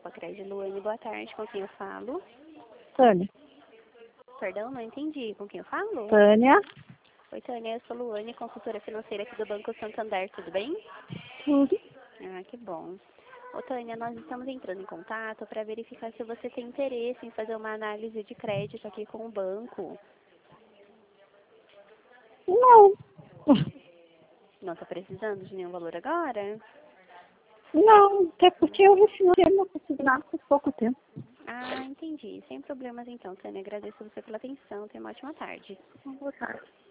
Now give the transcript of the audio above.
Copa Crédito. Luane, boa tarde. Com quem eu falo? Tânia. Perdão, não entendi. Com quem eu falo? Tânia. Oi, Tânia. Eu sou Luane, consultora financeira aqui do Banco Santander. Tudo bem? Tudo. Ah, que bom. Ô, Tânia, nós estamos entrando em contato para verificar se você tem interesse em fazer uma análise de crédito aqui com o banco. Não. Não está precisando de nenhum valor agora? Não, até porque eu refinancei meu consignado por pouco tempo. Ah, entendi. Sem problemas então, Tânia. Agradeço você pela atenção. Tenha uma ótima tarde. Boa tarde.